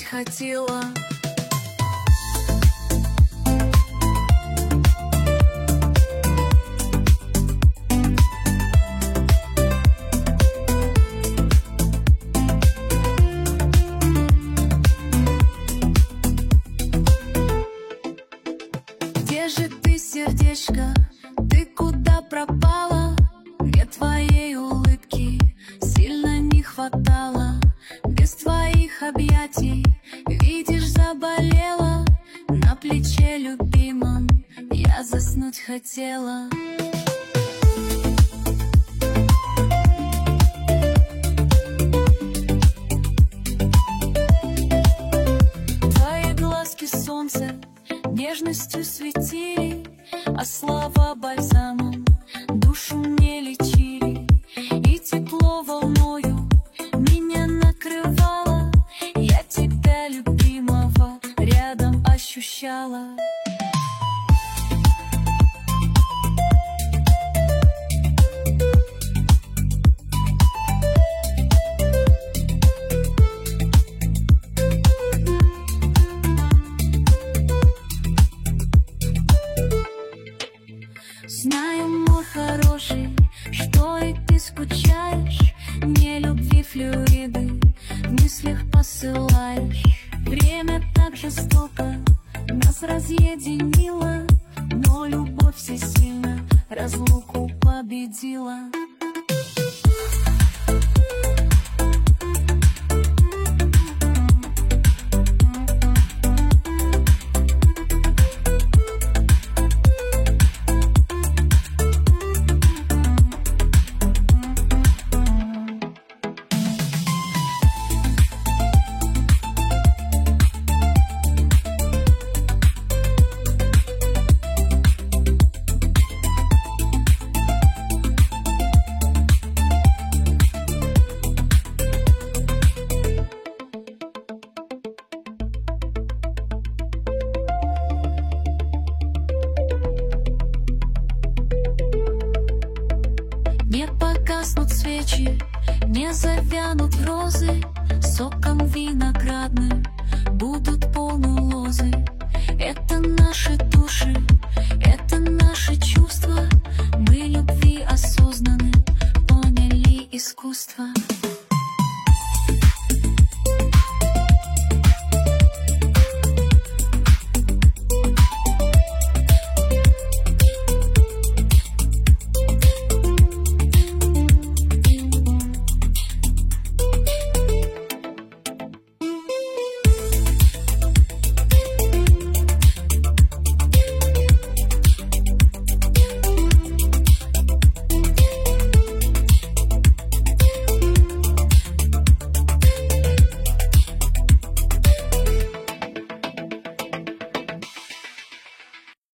хотела. Где же ты, сердечко? Ты куда пропала? Мне твоей улыбки сильно не хватало. Без твоих объятий, видишь, заболела. На плече любимом я заснуть хотела. Твои глазки солнце нежностью светили, а слова бальзамом душу мне лечили. И тепло волною меня накрывало, я тебя, любимого, рядом ощущала. Знаю, мой хороший, что и ты скучаешь, мне любви флюиды в мыслях посылаешь. Время так жестоко нас разъединило, но любовь всесильно разлуку победила. Не погаснут свечи, не завянут розы, соком виноградным будут полны лозы. Это наши души, это наши чувства, мы любви осознанны, поняли искусство.